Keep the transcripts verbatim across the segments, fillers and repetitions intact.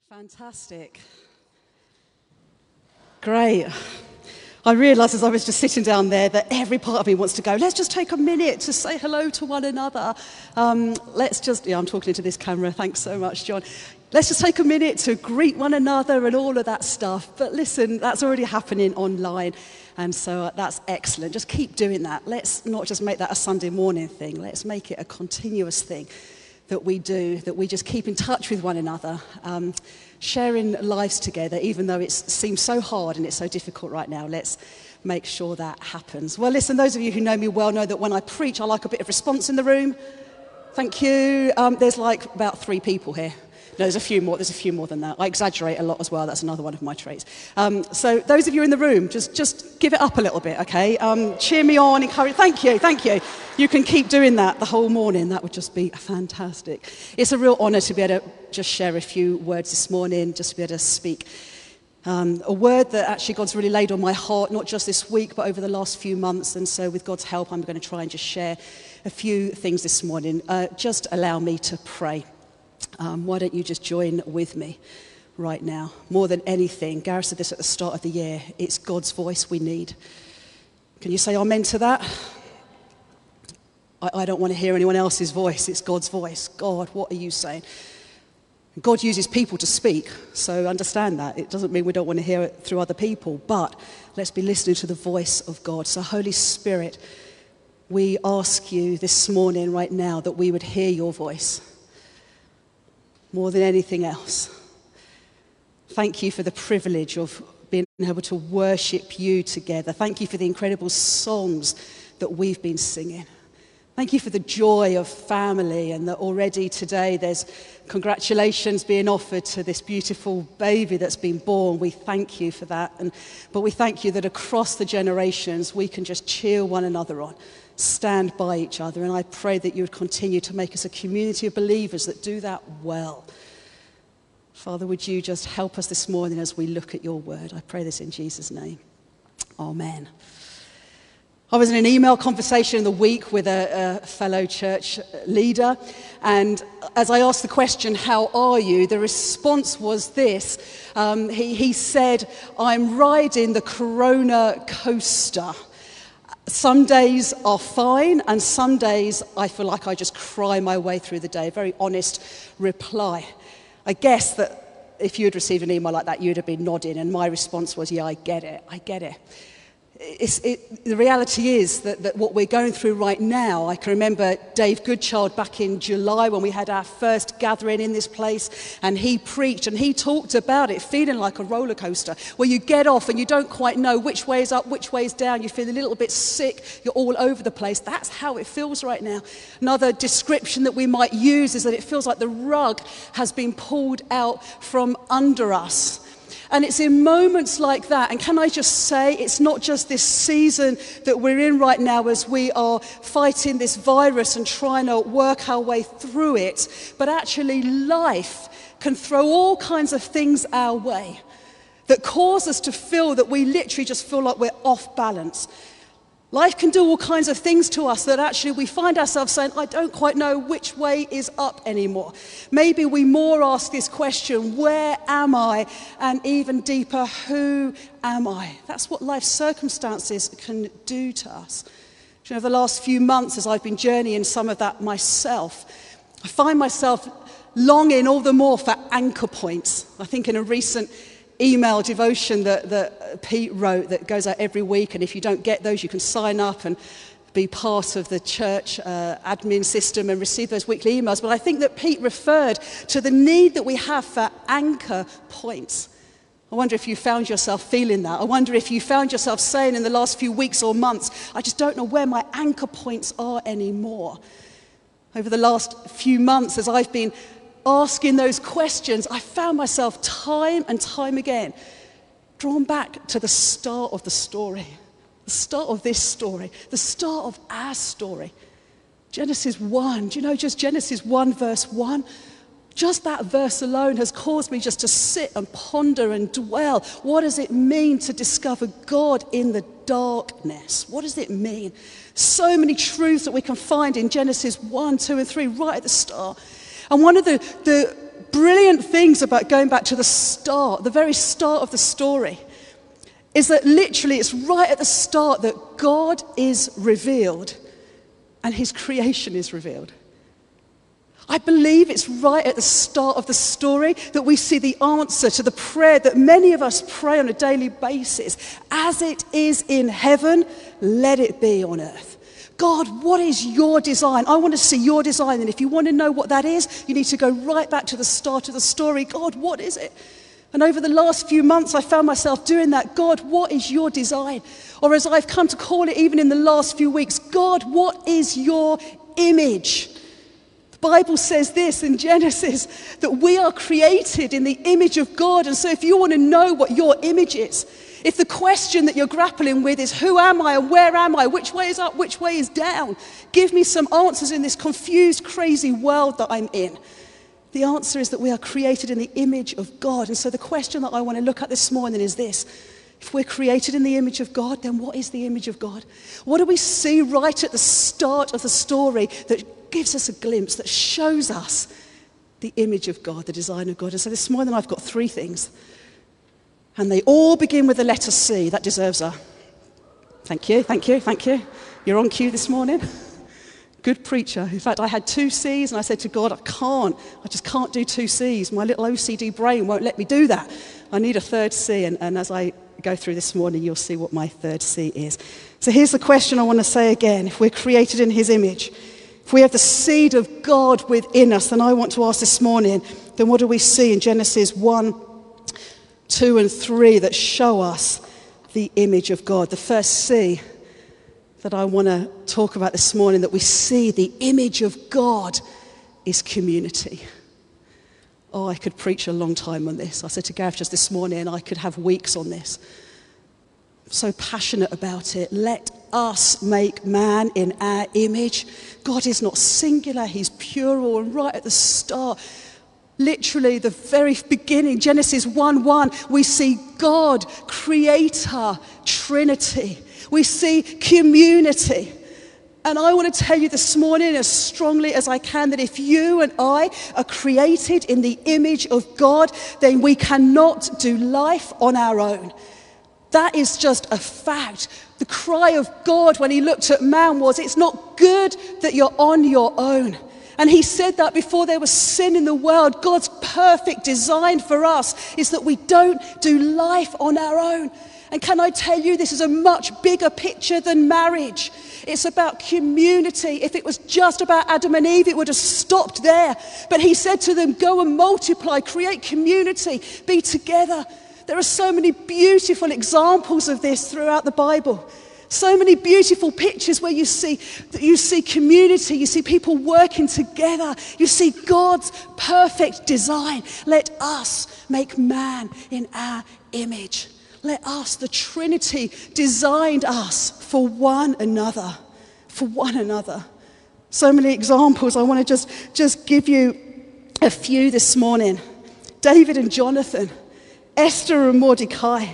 Fantastic. Great. I realised as I was just sitting down there that every part of me wants to go, let's just take a minute to say hello to one another. Um, let's just, yeah, I'm talking into this camera. Thanks so much, John. Let's just take a minute to greet one another and all of that stuff. But listen, that's already happening online. And so uh, that's excellent. Just keep doing that. Let's not just make that a Sunday morning thing. Let's make it a continuous thing that we do, that we just keep in touch with one another, um, sharing lives together, even though it seems so hard and it's so difficult right now. Let's make sure that happens. Well, listen, those of you who know me well know that when I preach, I like a bit of response in the room. Thank you. Um, there's like about three people here. No, there's a few more. There's a few more than that. I exaggerate a lot as well. That's another one of my traits. Um, so those of you in the room, just, just give it up a little bit, okay? Um, cheer me on, encourage. Thank you, thank you. You can keep doing that the whole morning. That would just be fantastic. It's a real honour to be able to just share a few words this morning, just to be able to speak. Um, a word that actually God's really laid on my heart, not just this week, but over the last few months. And so with God's help, I'm going to try and just share a few things this morning. Uh, just allow me to pray. Um, why don't you just join with me right now? More than anything, Gareth said this at the start of the year, it's God's voice we need. Can you say amen to that? I, I don't want to hear anyone else's voice. It's God's voice. God, what are you saying? God uses people to speak, so understand that. It doesn't mean we don't want to hear it through other people, but let's be listening to the voice of God. So Holy Spirit, we ask you this morning right now that we would hear your voice more than anything else. Thank you for the privilege of being able to worship you together. Thank you for the incredible songs that we've been singing. Thank you for the joy of family, and that already today there's congratulations being offered to this beautiful baby that's been born. We thank you for that. And, but we thank you that across the generations we can just cheer one another on, stand by each other. And I pray that you would continue to make us a community of believers that do that well. Father, would you just help us this morning as we look at your word? I pray this in Jesus' name. Amen. I was in an email conversation in the week with a, a fellow church leader, and as I asked the question, how are you? The response was this. Um, he, he said, I'm riding the Corona coaster. Some days are fine, and some days I feel like I just cry my way through the day. Very honest reply. I guess that if you had received an email like that, you'd have been nodding, and my response was, yeah, I get it, I get it. It's, it, the reality is that, that what we're going through right now, I can remember Dave Goodchild back in July when we had our first gathering in this place, and he preached and he talked about it feeling like a roller coaster where you get off and you don't quite know which way is up, which way is down, you feel a little bit sick, you're all over the place. That's how it feels right now. Another description that we might use is that it feels like the rug has been pulled out from under us. And it's in moments like that, and can I just say, it's not just this season that we're in right now as we are fighting this virus and trying to work our way through it, but actually life can throw all kinds of things our way that cause us to feel that we literally just feel like we're off balance. Life can do all kinds of things to us that actually we find ourselves saying, I don't quite know which way is up anymore. Maybe we more ask this question, where am I? And even deeper, who am I? That's what life's circumstances can do to us. You know, the last few months as I've been journeying some of that myself, I find myself longing all the more for anchor points. I think in a recent email devotion that, that Pete wrote that goes out every week, and if you don't get those you can sign up and be part of the church uh, admin system and receive those weekly emails. But I think that Pete referred to the need that we have for anchor points. I wonder if you found yourself feeling that. I wonder if you found yourself saying in the last few weeks or months, I just don't know where my anchor points are anymore. Over the last few months as I've been asking those questions, I found myself time and time again drawn back to the start of the story, the start of this story, the start of our story. Genesis one, do you know just Genesis one verse one? Just that verse alone has caused me just to sit and ponder and dwell. What does it mean to discover God in the darkness? What does it mean? So many truths that we can find in Genesis one, two and three right at the start. And one of the, the brilliant things about going back to the start, the very start of the story, is that literally it's right at the start that God is revealed and his creation is revealed. I believe it's right at the start of the story that we see the answer to the prayer that many of us pray on a daily basis. As it is in heaven, let it be on earth. God, what is your design? I want to see your design. And if you want to know what that is, you need to go right back to the start of the story. God, what is it? And over the last few months, I found myself doing that. God, what is your design? Or as I've come to call it even in the last few weeks, God, what is your image? The Bible says this in Genesis, that we are created in the image of God. And so if you want to know what your image is, if the question that you're grappling with is, who am I and where am I? Which way is up, which way is down? Give me some answers in this confused, crazy world that I'm in. The answer is that we are created in the image of God. And so the question that I want to look at this morning is this. If we're created in the image of God, then what is the image of God? What do we see right at the start of the story that gives us a glimpse, that shows us the image of God, the design of God? And so this morning I've got three things. And they all begin with the letter C. That deserves a thank you, thank you, thank you. You're on cue this morning. Good preacher. In fact, I had two C's and I said to God, I can't. I just can't do two C's. My little O C D brain won't let me do that. I need a third C. And, and as I go through this morning, you'll see what my third C is. So here's the question I want to say again. If we're created in his image, if we have the seed of God within us, then I want to ask this morning, then what do we see in Genesis one, two and three that show us the image of God? The first C that I want to talk about this morning, that we see the image of God, is community. Oh, I could preach a long time on this. I said to Gareth just this morning, I could have weeks on this. I'm so passionate about it. Let us make man in our image. God is not singular, he's plural, and right at the start, literally the very beginning, Genesis one one, we see God, creator, Trinity. We see community. And I want to tell you this morning as strongly as I can that if you and I are created in the image of God, then we cannot do life on our own. That is just a fact. The cry of God when he looked at man was, it's not good that you're on your own. And he said that before there was sin in the world. God's perfect design for us is that we don't do life on our own. And can I tell you, this is a much bigger picture than marriage. It's about community. If it was just about Adam and Eve, it would have stopped there. But he said to them, go and multiply, create community, be together. There are so many beautiful examples of this throughout the Bible. So many beautiful pictures where you see, you see community, you see people working together, you see God's perfect design. Let us make man in our image. Let us, the Trinity, designed us for one another, for one another. So many examples. I want to just, just give you a few this morning. David and Jonathan, Esther and Mordecai,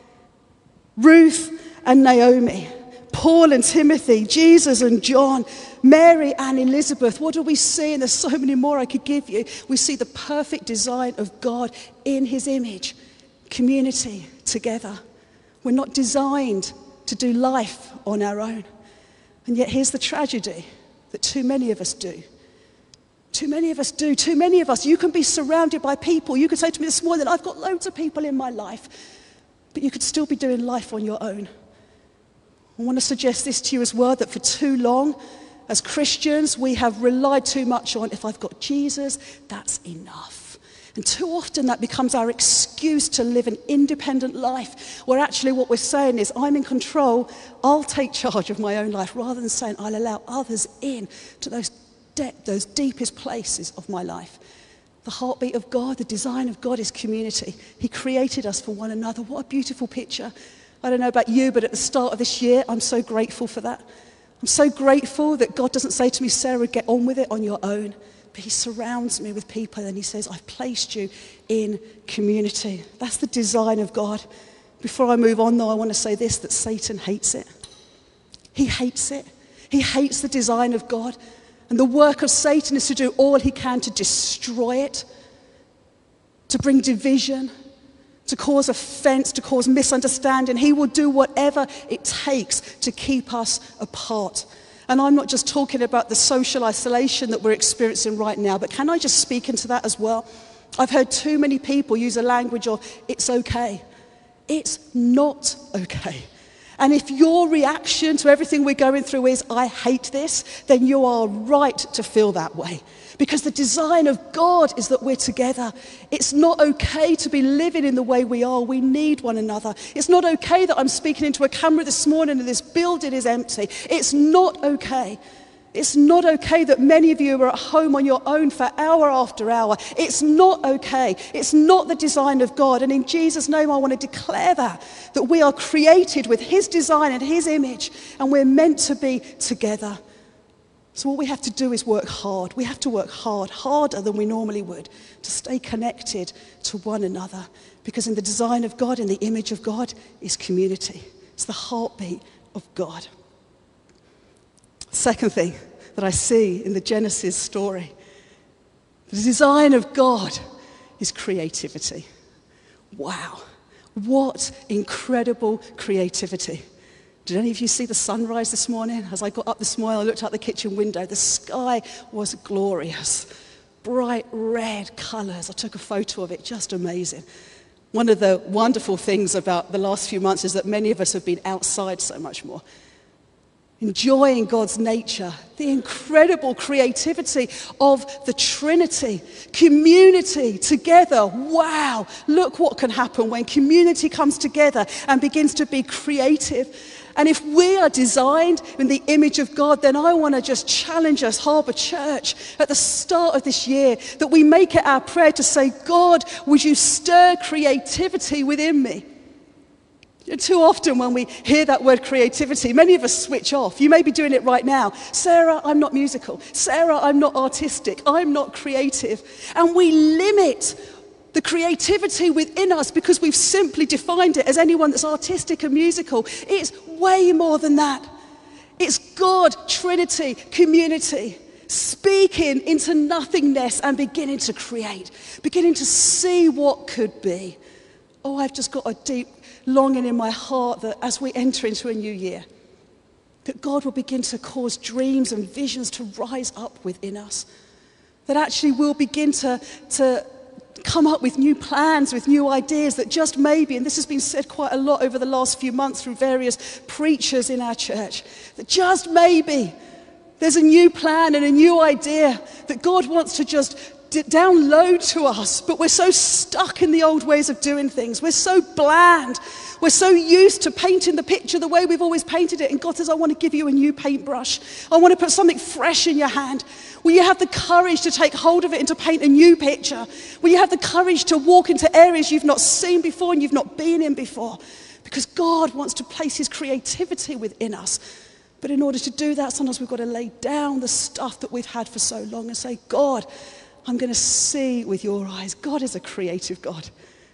Ruth and Naomi, Paul and Timothy, Jesus and John, Mary and Elizabeth. What do we see? And there's so many more I could give you. We see the perfect design of God in his image. Community together. We're not designed to do life on our own. And yet here's the tragedy that too many of us do. Too many of us do. Too many of us. You can be surrounded by people. You could say to me this morning, I've got loads of people in my life. But you could still be doing life on your own. I want to suggest this to you as well, that for too long, as Christians, we have relied too much on, if I've got Jesus, that's enough. And too often that becomes our excuse to live an independent life, where actually what we're saying is, I'm in control, I'll take charge of my own life, rather than saying, I'll allow others in to those, de- those deepest places of my life. The heartbeat of God, the design of God is community. He created us for one another. What a beautiful picture. I don't know about you, but at the start of this year, I'm so grateful for that. I'm so grateful that God doesn't say to me, Sarah, get on with it on your own. But he surrounds me with people and he says, I've placed you in community. That's the design of God. Before I move on, though, I want to say this, that Satan hates it. He hates it. He hates the design of God. And the work of Satan is to do all he can to destroy it. to bring division, to cause offense, to cause misunderstanding. He will do whatever it takes to keep us apart. And I'm not just talking about the social isolation that we're experiencing right now, but can I just speak into that as well? I've heard too many people use a language of, it's okay. It's not okay. And if your reaction to everything we're going through is, I hate this, then you are right to feel that way. Because the design of God is that we're together. It's not okay to be living in the way we are. We need one another. It's not okay that I'm speaking into a camera this morning and this building is empty. It's not okay. It's not okay that many of you are at home on your own for hour after hour. It's not okay. It's not the design of God. And in Jesus' name, I want to declare that, that we are created with his design and his image, and we're meant to be together. So what we have to do is work hard. We have to work hard, harder than we normally would, to stay connected to one another. Because in the design of God, in the image of God, is community. It's the heartbeat of God. Second thing that I see in the Genesis story, the design of God is creativity. Wow, what incredible creativity. Did any of you see the sunrise this morning? As I got up this morning, I looked out the kitchen window. The sky was glorious. Bright red colours. I took a photo of it, just amazing. One of the wonderful things about the last few months is that many of us have been outside so much more, enjoying God's nature, the incredible creativity of the Trinity, community together. Wow, look what can happen when community comes together and begins to be creative. And if we are designed in the image of God, then I want to just challenge us, Harbour Church, at the start of this year, that we make it our prayer to say, God, would you stir creativity within me? Too often when we hear that word creativity, many of us switch off. You may be doing it right now. Sarah, I'm not musical. Sarah, I'm not artistic. I'm not creative. And we limit the creativity within us because we've simply defined it as anyone that's artistic and musical. It's way more than that. It's God, Trinity, community, speaking into nothingness and beginning to create, beginning to see what could be. Oh, I've just got a deep longing in my heart that as we enter into a new year, that God will begin to cause dreams and visions to rise up within us. That actually we'll begin to, to come up with new plans, with new ideas that just maybe, and this has been said quite a lot over the last few months through various preachers in our church, that just maybe there's a new plan and a new idea that God wants to just d- download to us, but we're so stuck in the old ways of doing things. We're so bland. We're so used to painting the picture the way we've always painted it. And God says, I want to give you a new paintbrush. I want to put something fresh in your hand. Will you have the courage to take hold of it and to paint a new picture? Will you have the courage to walk into areas you've not seen before and you've not been in before? Because God wants to place his creativity within us. But in order to do that, sometimes we've got to lay down the stuff that we've had for so long and say, God, I'm going to see with your eyes. God is a creative God.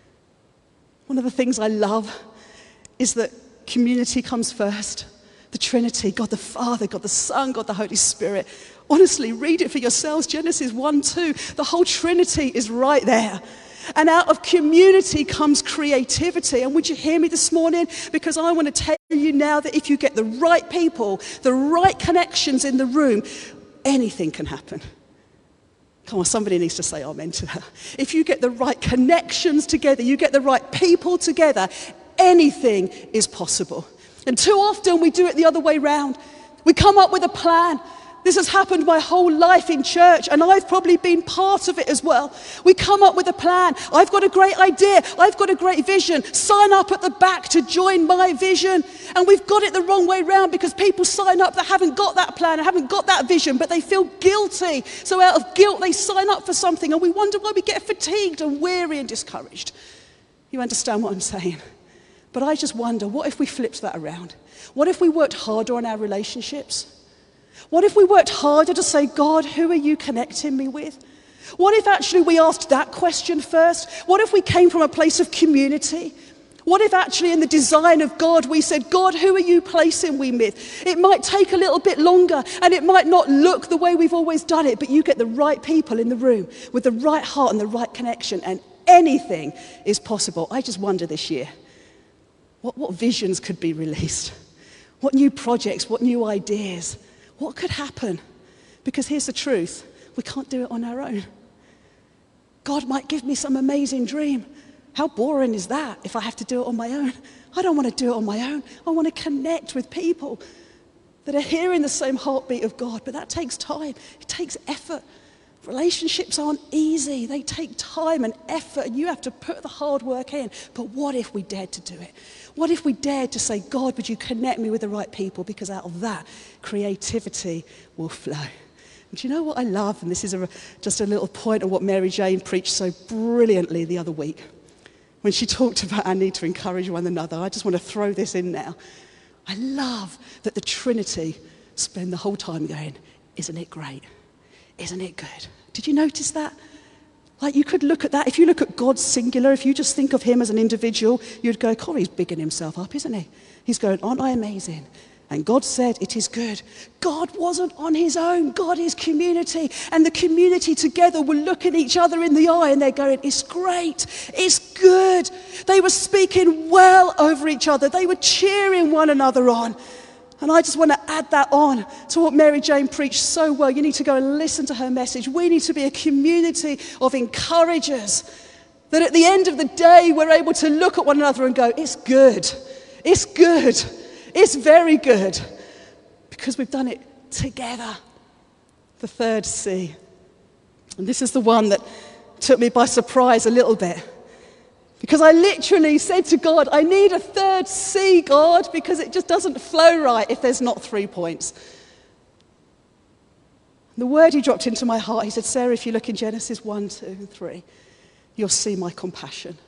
One of the things I love is that community comes first. The Trinity, God the Father, God the Son, God the Holy Spirit. Honestly, read it for yourselves. Genesis one, two. The whole Trinity is right there. And out of community comes creativity. And would you hear me this morning? Because I want to tell you now that if you get the right people, the right connections in the room, anything can happen. Come on, somebody needs to say amen to that. If you get the right connections together, you get the right people together, anything is possible. And too often we do it the other way round. We come up with a plan. This has happened my whole life in church, and I've probably been part of it as well. We come up with a plan. I've got a great idea. I've got a great vision. Sign up at the back to join my vision. And we've got it the wrong way round because people sign up that haven't got that plan and haven't got that vision, but they feel guilty. So out of guilt, they sign up for something, and we wonder why we get fatigued and weary and discouraged. You understand what I'm saying? But I just wonder, what if we flipped that around? What if we worked harder on our relationships? What if we worked harder to say, God, who are you connecting me with? What if actually we asked that question first? What if we came from a place of community? What if actually in the design of God we said, God, who are you placing me with? It might take a little bit longer and it might not look the way we've always done it, but you get the right people in the room with the right heart and the right connection and anything is possible. I just wonder this year, what, what visions could be released? What new projects, what new ideas? What could happen? Because here's the truth, we can't do it on our own. God might give me some amazing dream. How boring is that if I have to do it on my own? I don't want to do it on my own. I want to connect with people that are hearing the same heartbeat of God, but that takes time. It takes effort. Relationships aren't easy. They take time and effort, and you have to put the hard work in. But what if we dared to do it? What if we dared to say, God, would you connect me with the right people? Because out of that, creativity will flow. And do you know what I love? And this is a, just a little point of what Mary Jane preached so brilliantly the other week. When she talked about our need to encourage one another, I just want to throw this in now. I love that the Trinity spend the whole time going, isn't it great? Isn't it good? Did you notice that? Like, you could look at that. If you look at God singular, if you just think of him as an individual, you'd go, God, he's bigging himself up, isn't he? He's going, aren't I amazing? And God said, it is good. God wasn't on his own. God is community. And the community together will look at each other in the eye and they're going, it's great. It's good. They were speaking well over each other. They were cheering one another on. And I just want to add that on to what Mary Jane preached so well. You need to go and listen to her message. We need to be a community of encouragers. That at the end of the day, we're able to look at one another and go, it's good. It's good. It's very good. Because we've done it together. The third C. And this is the one that took me by surprise a little bit. Because I literally said to God, I need a third C, God, because it just doesn't flow right if there's not three points. The word he dropped into my heart, he said, Sarah, if you look in Genesis one, two, and three, you'll see my compassion.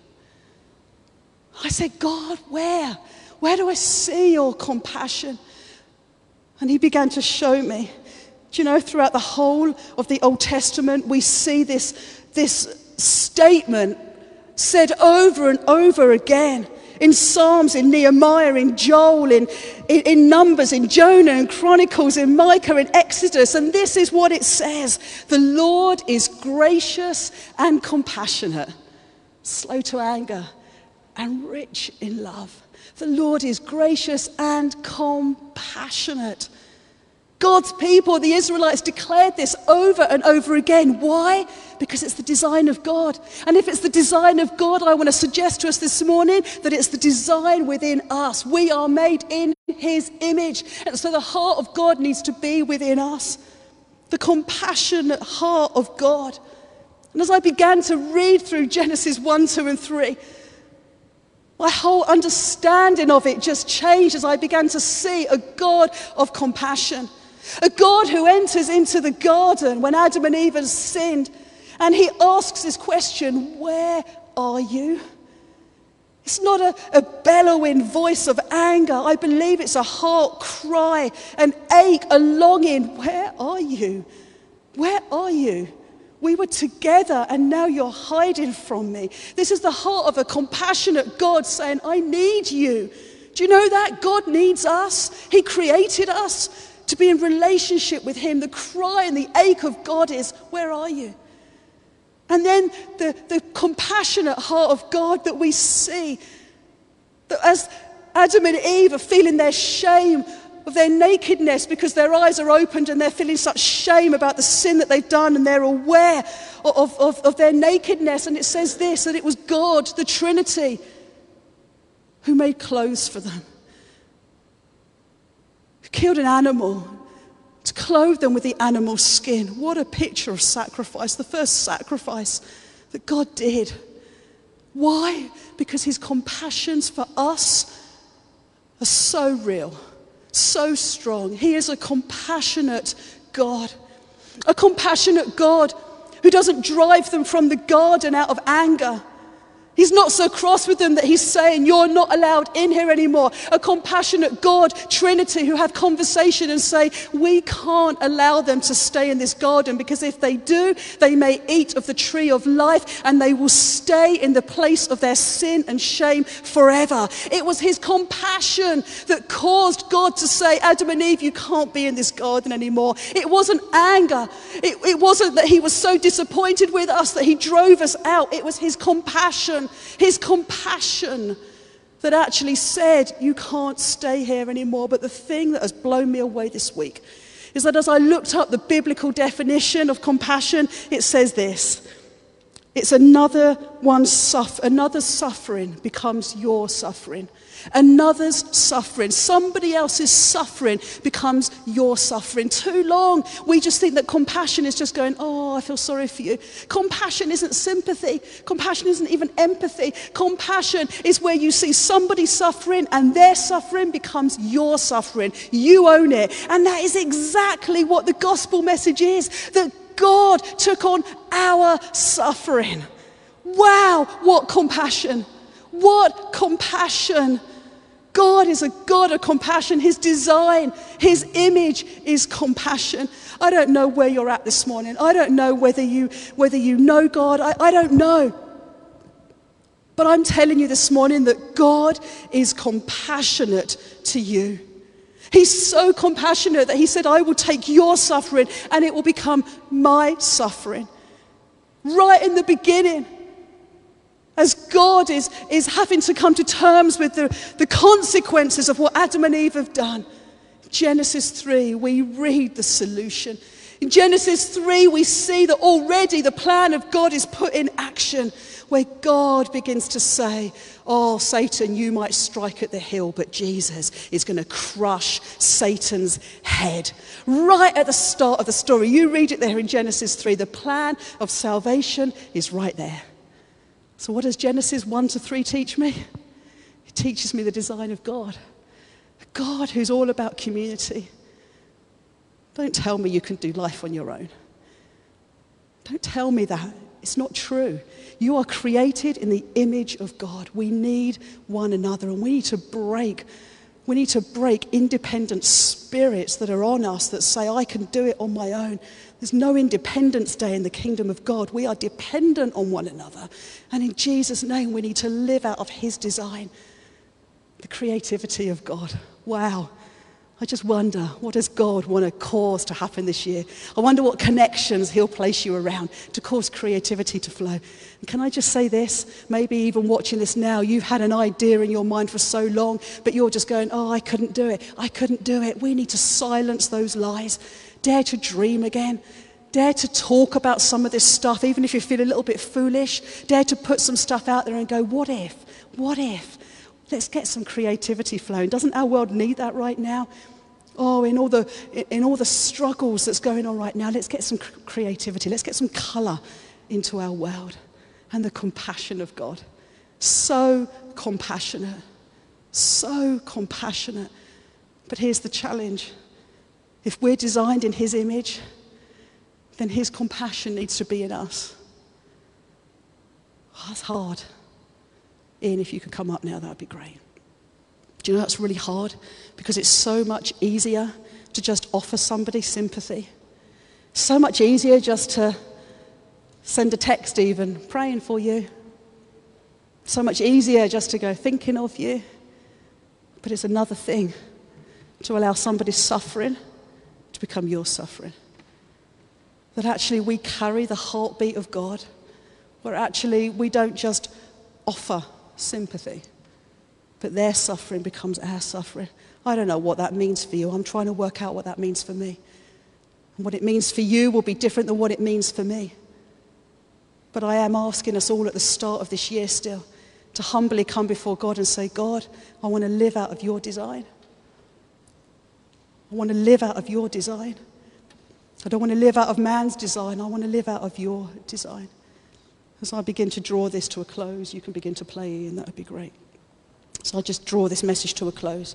I said, God, where? Where do I see your compassion? And he began to show me. Do you know, throughout the whole of the Old Testament, we see this, this statement said over and over again in Psalms, in Nehemiah, in Joel, in, in, in Numbers, in Jonah, in Chronicles, in Micah, in Exodus. And this is what it says. The Lord is gracious and compassionate, slow to anger, and rich in love. The Lord is gracious and compassionate. God's people, the Israelites, declared this over and over again. Why? Because it's the design of God. And if it's the design of God, I want to suggest to us this morning that it's the design within us. We are made in his image. And so the heart of God needs to be within us. The compassionate heart of God. And as I began to read through Genesis one, two, and three, my whole understanding of it just changed as I began to see a God of compassion. A God who enters into the garden when Adam and Eve had sinned. And he asks this question, where are you? It's not a, a bellowing voice of anger. I believe it's a heart cry, an ache, a longing. Where are you? Where are you? We were together and now you're hiding from me. This is the heart of a compassionate God saying, I need you. Do you know that? God needs us. He created us to be in relationship with him. The cry and the ache of God is, where are you? And then the, the compassionate heart of God that we see, that as Adam and Eve are feeling their shame of their nakedness because their eyes are opened and they're feeling such shame about the sin that they've done and they're aware of, of, of their nakedness. And it says this, that it was God, the Trinity, who made clothes for them. Who killed an animal to clothe them with the animal skin. What a picture of sacrifice, the first sacrifice that God did. Why? Because his compassions for us are so real, so strong. He is a compassionate God. A compassionate God who doesn't drive them from the garden out of anger. He's not so cross with them that he's saying, you're not allowed in here anymore. A compassionate God, Trinity, who have conversation and say, we can't allow them to stay in this garden, because if they do, they may eat of the tree of life and they will stay in the place of their sin and shame forever. It was his compassion that caused God to say, Adam and Eve, you can't be in this garden anymore. It wasn't anger. It, it wasn't that he was so disappointed with us that he drove us out. It was his compassion. His compassion that actually said, you can't stay here anymore. But the thing that has blown me away this week is that as I looked up the biblical definition of compassion, it says this: it's another one's suff- another's suffering becomes your suffering. Another's suffering, somebody else's suffering becomes your suffering. Too long, we just think that compassion is just going, oh, I feel sorry for you. Compassion isn't sympathy. Compassion isn't even empathy. Compassion is where you see somebody suffering and their suffering becomes your suffering. You own it. And that is exactly what the gospel message is, that God took on our suffering. Wow, what compassion. What compassion. God is a God of compassion. His design, his image is compassion. I don't know where you're at this morning. I don't know whether you, whether you know God. I, I don't know. But I'm telling you this morning that God is compassionate to you. He's so compassionate that he said, I will take your suffering and it will become my suffering. Right in the beginning, as God is, is having to come to terms with the, the consequences of what Adam and Eve have done. In Genesis three, we read the solution. In Genesis three, we see that already the plan of God is put in action, where God begins to say, oh, Satan, you might strike at the heel, but Jesus is going to crush Satan's head. Right at the start of the story, you read it there in Genesis three, the plan of salvation is right there. So what does Genesis one to three teach me? It teaches me the design of God. A God who's all about community. Don't tell me you can do life on your own. Don't tell me that. It's not true. You are created in the image of God. We need one another, and we need to break We need to break independent spirits that are on us that say, I can do it on my own. There's no Independence Day in the kingdom of God. We are dependent on one another. And in Jesus' name, we need to live out of his design, the creativity of God. Wow. I just wonder, what does God want to cause to happen this year? I wonder what connections he'll place you around to cause creativity to flow. And can I just say this? Maybe even watching this now, you've had an idea in your mind for so long, but you're just going, oh, I couldn't do it. I couldn't do it. We need to silence those lies. Dare to dream again. Dare to talk about some of this stuff, even if you feel a little bit foolish. Dare to put some stuff out there and go, what if? What if? Let's get some creativity flowing. Doesn't our world need that right now? Oh, in all the in all the struggles that's going on right now, let's get some creativity. Let's get some color into our world. And the compassion of God. So compassionate. So compassionate. But here's the challenge. If we're designed in his image, then his compassion needs to be in us. Oh, that's hard. Ian, if you could come up now, that would be great. Do you know that's really hard? Because it's so much easier to just offer somebody sympathy. So much easier just to send a text even, praying for you. So much easier just to go, thinking of you. But it's another thing to allow somebody's suffering to become your suffering. That actually we carry the heartbeat of God, where actually we don't just offer sympathy, but their suffering becomes our suffering. I don't know what that means for you. I'm trying to work out what that means for me. And what it means for you will be different than what it means for me. But I am asking us all at the start of this year still to humbly come before God and say, God, I want to live out of your design. I want to live out of your design. I don't want to live out of man's design. I want to live out of your design. As I begin to draw this to a close, you can begin to play, and that would be great. So I'll just draw this message to a close.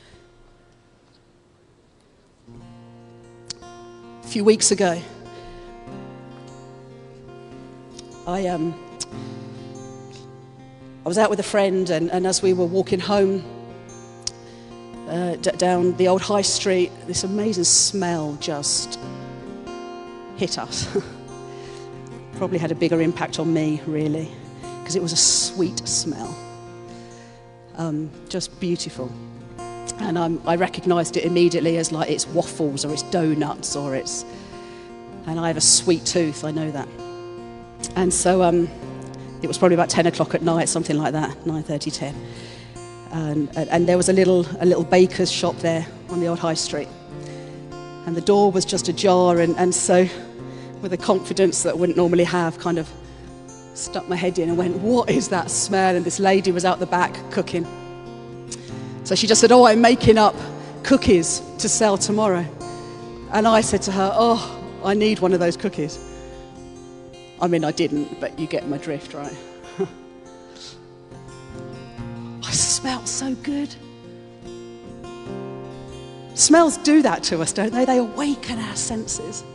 A few weeks ago, I um, I was out with a friend, and, and as we were walking home uh, d- down the old high street, this amazing smell just hit us. Probably had a bigger impact on me, really, because it was a sweet smell. Um, just beautiful. And um, I recognised it immediately as like it's waffles or it's donuts or it's... And I have a sweet tooth, I know that. And so um, it was probably about ten o'clock at night, something like that, nine thirty, ten. And, and, and there was a little, a little baker's shop there on the old high street. And the door was just ajar, and, and so with a confidence that I wouldn't normally have, kind of stuck my head in and went, what is that smell? And this lady was out the back cooking. So she just said, oh, I'm making up cookies to sell tomorrow. And I said to her, oh, I need one of those cookies. I mean, I didn't, but you get my drift, right? I smelled so good. Smells do that to us, don't they? They awaken our senses.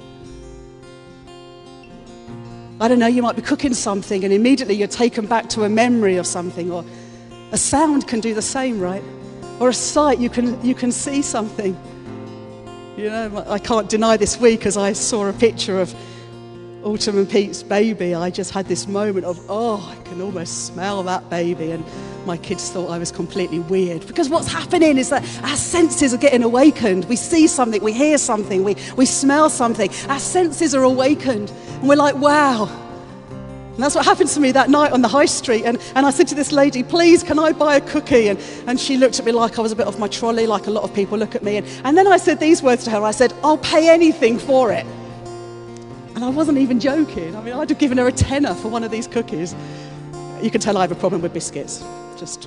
I don't know, you might be cooking something and immediately you're taken back to a memory of something, or a sound can do the same, right? Or a sight, you can you can see something. You know, I can't deny this week as I saw a picture of Autumn and Pete's baby, I just had this moment of, oh, I can almost smell that baby. And my kids thought I was completely weird. Because what's happening is that our senses are getting awakened. We see something, we hear something, we, we smell something. Our senses are awakened. And we're like, wow. And that's what happened to me that night on the high street. And, and I said to this lady, please, can I buy a cookie? And, and she looked at me like I was a bit off my trolley, like a lot of people look at me. And, and then I said these words to her. I said, I'll pay anything for it. And I wasn't even joking. I mean, I'd have given her a tenner for one of these cookies. You can tell I have a problem with biscuits. Just,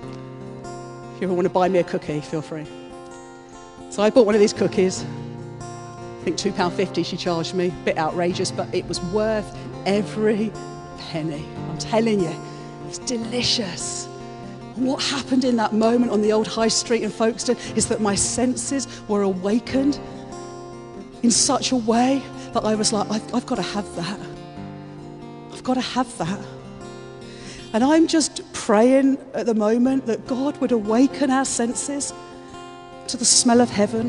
if you ever want to buy me a cookie, feel free. So I bought one of these cookies. I think two pounds fifty she charged me. A bit outrageous, but it was worth every penny. I'm telling you, it's delicious. And what happened in that moment on the old high street in Folkestone is that my senses were awakened in such a way that I was like, I've, I've got to have that. I've got to have that. And I'm just praying at the moment that God would awaken our senses to the smell of heaven,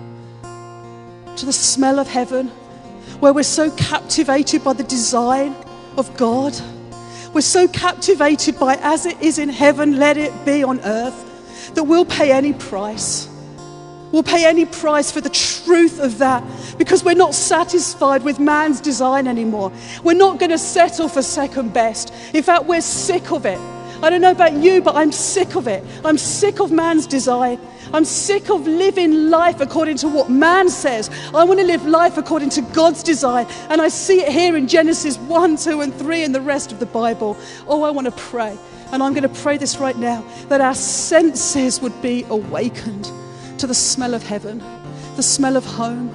to the smell of heaven, where we're so captivated by the design of God. We're so captivated by as it is in heaven, let it be on earth, that we'll pay any price. We'll pay any price for the truth of that, because we're not satisfied with man's design anymore. We're not going to settle for second best. In fact, we're sick of it. I don't know about you, but I'm sick of it. I'm sick of man's design. I'm sick of living life according to what man says. I want to live life according to God's design. And I see it here in Genesis one, two, and three and the rest of the Bible. Oh, I want to pray. And I'm going to pray this right now, that our senses would be awakened to the smell of heaven, the smell of home.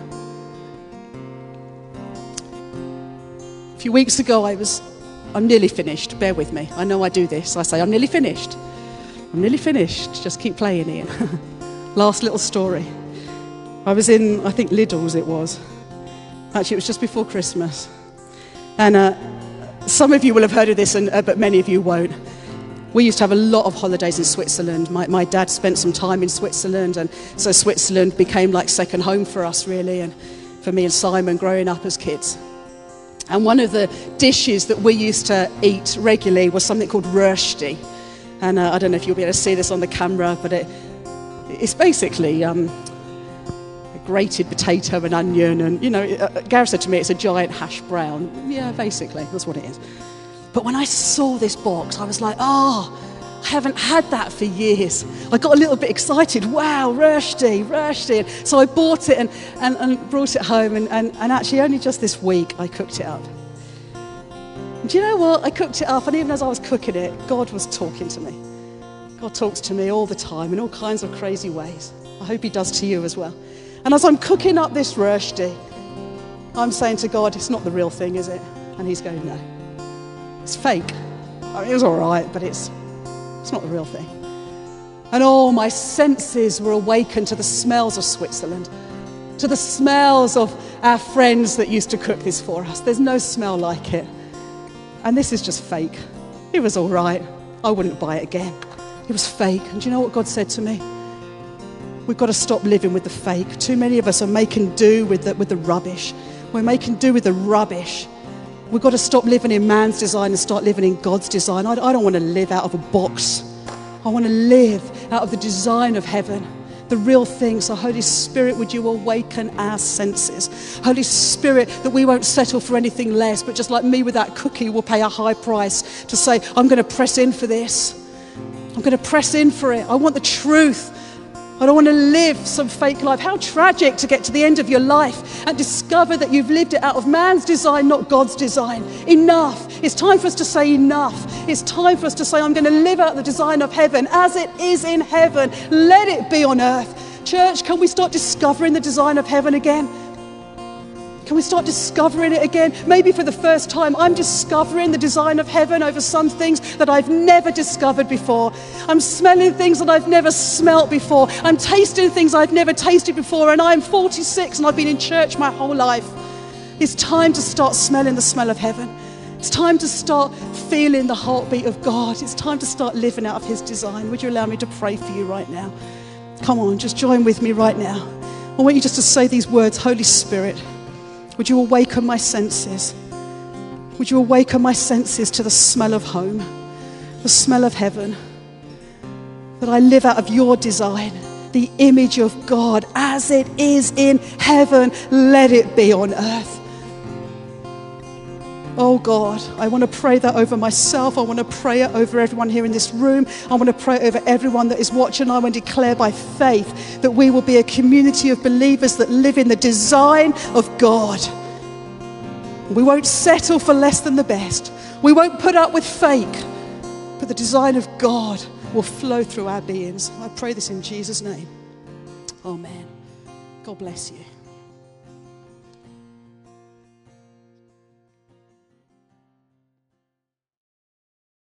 A few weeks ago, I was, I'm nearly finished. Bear with me. I know I do this. I say, I'm nearly finished. I'm nearly finished. Just keep playing, Ian. Last little story. I was in, I think Lidl's it was. Actually, it was just before Christmas. And uh, some of you will have heard of this, and, uh, but many of you won't. We used to have a lot of holidays in Switzerland. My, my dad spent some time in Switzerland, and so Switzerland became like second home for us, really, and for me and Simon growing up as kids. And one of the dishes that we used to eat regularly was something called rösti. And uh, I don't know if you'll be able to see this on the camera, but it, it's basically um, a grated potato and onion. And, you know, uh, Gareth said to me, it's a giant hash brown. Yeah, basically, that's what it is. But when I saw this box, I was like, oh, I haven't had that for years. I got a little bit excited. Wow, rösti, rösti. And so I bought it and, and, and brought it home. And, and, and actually only just this week, I cooked it up. And do you know what? I cooked it up, and even as I was cooking it, God was talking to me. God talks to me all the time in all kinds of crazy ways. I hope he does to you as well. And as I'm cooking up this rösti, I'm saying to God, it's not the real thing, is it? And he's going, no. It's fake. I mean, it was all right, but it's it's not the real thing. And all my senses were awakened to the smells of Switzerland, to the smells of our friends that used to cook this for us. There's no smell like it. And this is just fake. It was all right. I wouldn't buy it again. It was fake. And do you know what God said to me? We've got to stop living with the fake. Too many of us are making do with the, with the rubbish. We're making do with the rubbish. We've got to stop living in man's design and start living in God's design. I, I don't want to live out of a box. I want to live out of the design of heaven, the real thing. So Holy Spirit, would you awaken our senses? Holy Spirit, that we won't settle for anything less, but just like me with that cookie, we'll pay a high price to say, I'm going to press in for this. I'm going to press in for it. I want the truth. I don't want to live some fake life. How tragic to get to the end of your life and discover that you've lived it out of man's design, not God's design. Enough. It's time for us to say enough. It's time for us to say, I'm going to live out the design of heaven as it is in heaven. Let it be on earth. Church, can we start discovering the design of heaven again? Can we start discovering it again? Maybe for the first time, I'm discovering the design of heaven over some things that I've never discovered before. I'm smelling things that I've never smelt before. I'm tasting things I've never tasted before. And I'm forty-six and I've been in church my whole life. It's time to start smelling the smell of heaven. It's time to start feeling the heartbeat of God. It's time to start living out of his design. Would you allow me to pray for you right now? Come on, just join with me right now. I want you just to say these words, Holy Spirit. Would you awaken my senses? Would you awaken my senses to the smell of home, the smell of heaven? That I live out of your design, the image of God as it is in heaven. Let it be on earth. Oh God, I want to pray that over myself. I want to pray it over everyone here in this room. I want to pray it over everyone that is watching. I want to declare by faith that we will be a community of believers that live in the design of God. We won't settle for less than the best. We won't put up with fake, but the design of God will flow through our beings. I pray this in Jesus' name. Amen. God bless you.